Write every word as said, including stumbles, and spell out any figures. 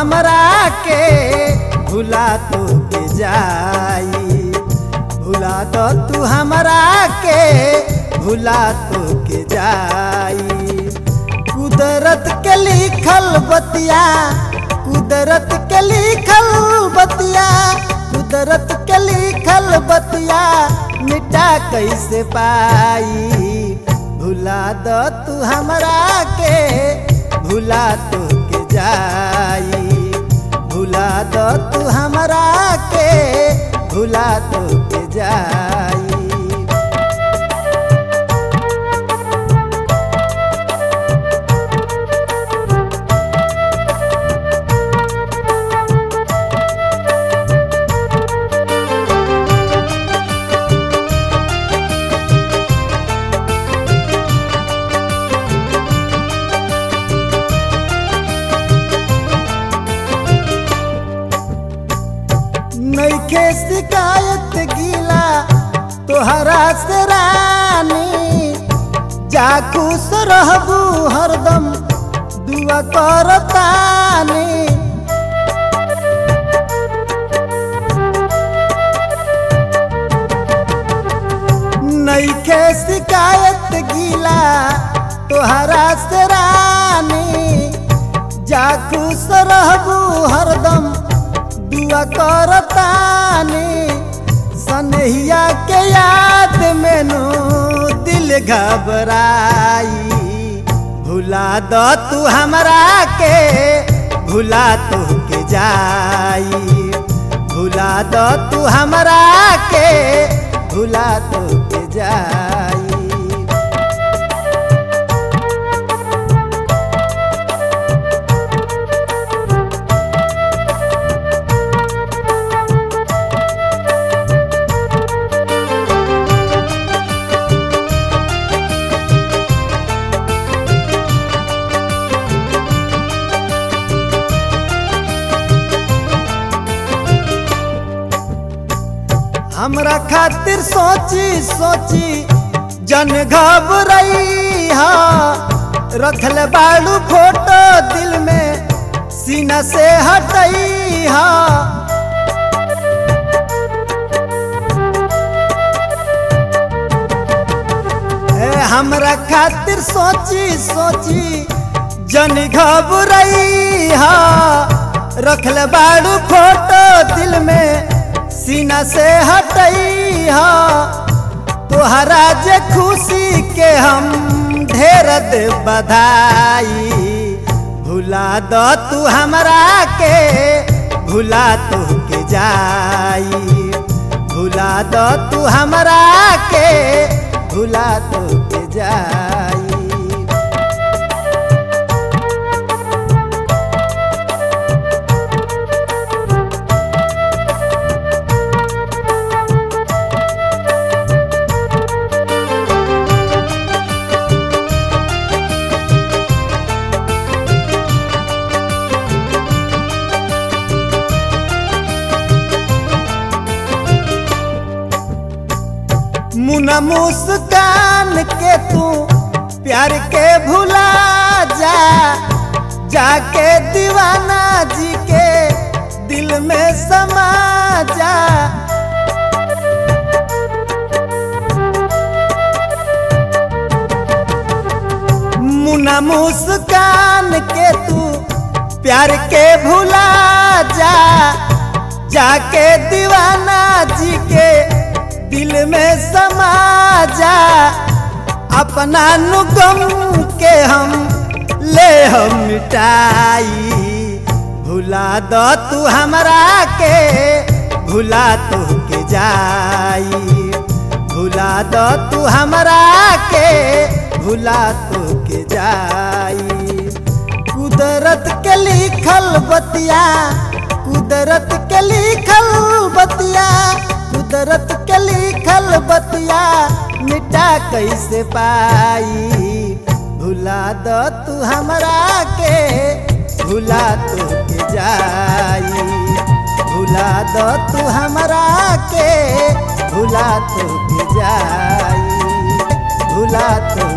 हमरा के भुला तो के जाई भुला दो तू हमरा के भुला तो के जाई कुदरत के लिखल बतिया कुदरत के लिखल बतिया कुदरत के लिखल बतिया मिटा कैसे पाई भुला दो तू हमरा के भुला तो के जाई भुला दो तू हमरा के भुला तो के जाई। नइखे शिकायत गीला तोहरा से रानी जा खुश रहबू हरदम दुआ करतानी नइखे शिकायत गीला तोहरा से रानी जा खुश रहबू हरदम दुआ करतानी सनहिया के याद में नो दिल घबराई भुला दो तू हमरा के भुला तो के जाई भुला दो तू हमरा के भुला तो के जाई। हमरा खातिर सोची सोची जन घबराई हा रखल बालू फोटो दिल में सीना से हटई हा हमरा खातिर सोची सोची जन घबराई हा रखल बालू फोटो दिल में सीना से हटई हा तोहरा जे खुशी के हम ढेर दे बधाई भुला दो तू हमरा के भुला तो के जाई भुला दो तू हमरा के भुला तो के जाई। मुना मुस्कान के तू प्यार के भुला जा जाके दीवाना जी के दिल में समा जा मुना मुस्कान के तू प्यार के भुला जा जाके दीवाना जी के दिल में समा जा अपना नुगम के हम ले हम मिटाई भुला दो तू हमरा के भुला तो के जाई भुला दो तू हमरा के भुला तो के जाई कुदरत के लिखल बतिया कुदरत के लिखल बतिया कुदरत के लिखल बतिया मिटा कैसे पाई भुला दो तू हमरा के भुला तो के जाई भुला दो तू हमरा के भुला तो के जाई भुला तो